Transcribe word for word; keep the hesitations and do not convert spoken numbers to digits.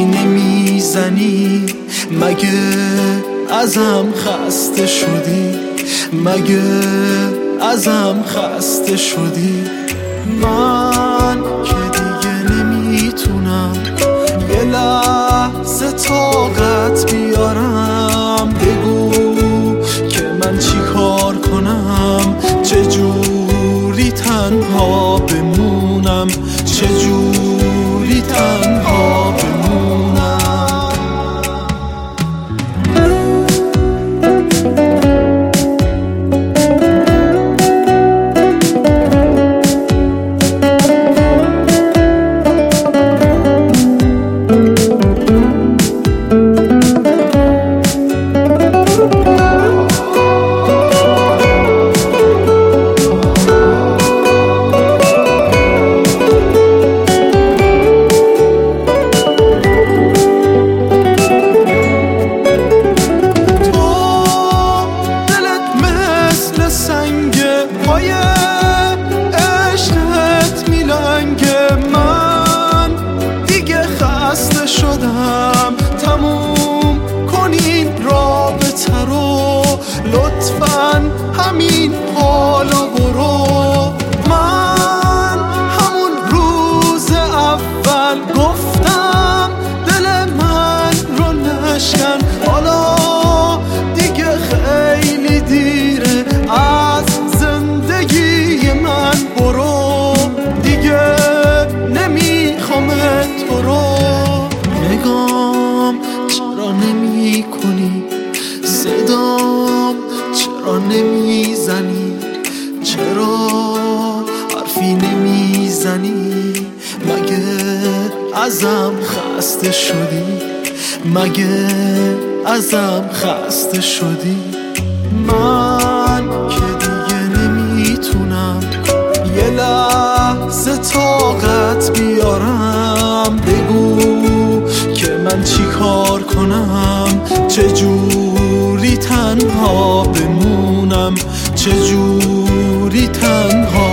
نمیزنی؟ مگه ازم خسته شدی؟ مگه ازم خسته شدی؟ من که دیگه نمیتونم یه لحظه طاقت بیارم. بگو که من چی کار کنم؟ چجوری تنها بمونم؟ چجوری تنها بمونم؟ پای عشقت میلنگه، من دیگه خسته شدم. تموم کنین رابطه رو لطفاً، همین حالا برو. من همون روز اول گفتم دل من رو نشکن، حالا دیگه خیلی دیره، از زندگی من برو. دیگه نمیخوام تو رو. نگام چرا نمی کنی؟ صدام چرا نمیزنی؟ چرا حرفی نمیزنی؟ مگه ازم خسته شدی؟ مگه ازم خسته شدی؟ من که دیگه نمیتونم یه لحظه طاقت بیارم. بگو که من چی کار کنم؟ چجوری تنها بمونم؟ چجوری تنها